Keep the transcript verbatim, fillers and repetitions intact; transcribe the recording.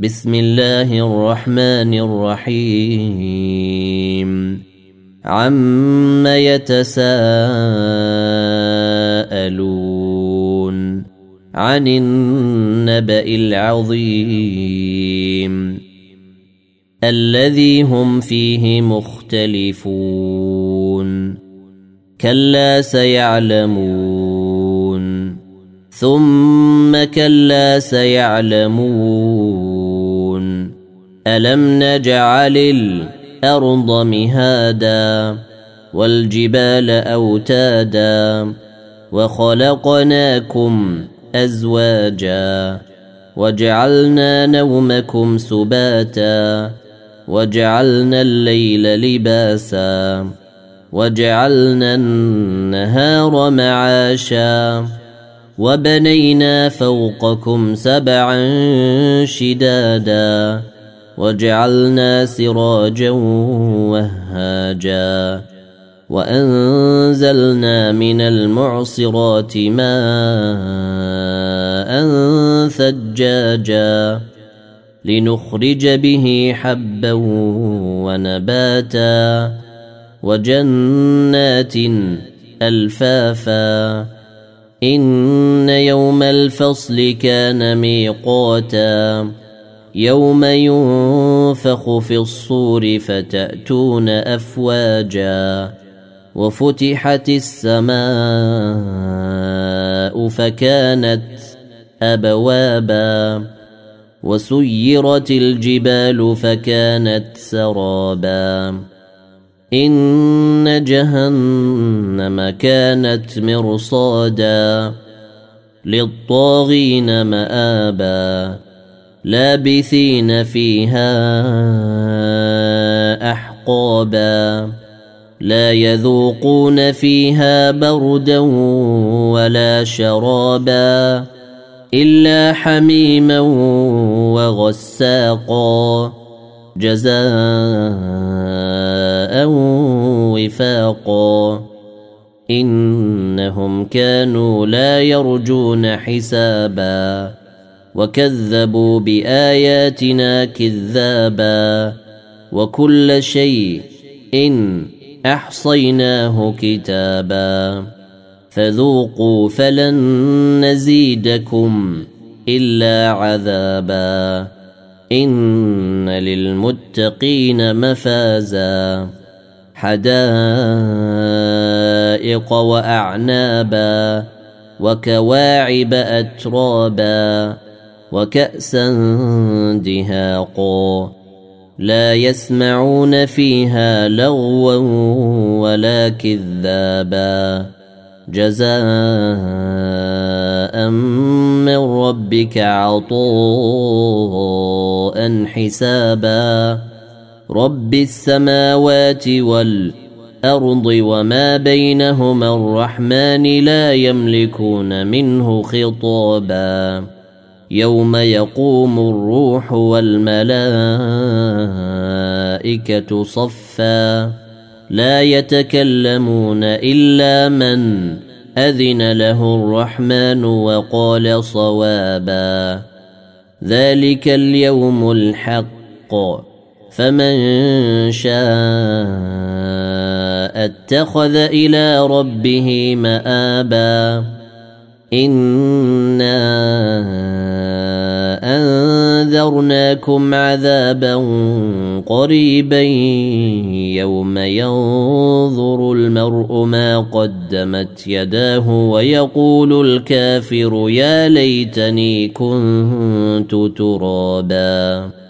بسم الله الرحمن الرحيم عم يتساءلون عن النبأ العظيم الذي هم فيه مختلفون كلا سيعلمون ثم كلا سيعلمون ألم نجعل الأرض مهادا والجبال أوتادا وخلقناكم أزواجا وجعلنا نومكم سباتا وجعلنا الليل لباسا وجعلنا النهار معاشا وبنينا فوقكم سبعا شدادا وجعلنا سراجا وهاجا وأنزلنا من المعصرات ماء ثجاجا لنخرج به حبا ونباتا وجنات ألفافا إن يوم الفصل كان ميقاتا يوم ينفخ في الصور فتأتون أفواجا وفتحت السماء فكانت أبوابا وسيرت الجبال فكانت سرابا إن جهنم كانت مرصادا للطاغين مآبا لابثين فيها أحقابا لا يذوقون فيها بردا ولا شرابا إلا حميما وغساقا جزاء وفاقا إنهم كانوا لا يرجون حسابا وكذبوا بآياتنا كذابا وكل شيء إن أحصيناه كتابا فذوقوا فلن نزيدكم إلا عذابا إن للمتقين مفازا حدائق وأعنابا وكواعب أترابا وكأسا دهاقا لا يسمعون فيها لغوا ولا كذابا جزاء من ربك عطاء حسابا رب السماوات والأرض وما بينهما الرحمن لا يملكون منه خطابا يوم يقوم الروح والملائكة صفا لا يتكلمون إلا من أذن له الرحمن وقال صوابا ذلك اليوم الحق فمن شاء اتخذ إلى ربه مآبا إنا أنذرناكم عذابا قريبا يوم ينظر المرء ما قدمت يداه ويقول الكافر يا ليتني كنت ترابا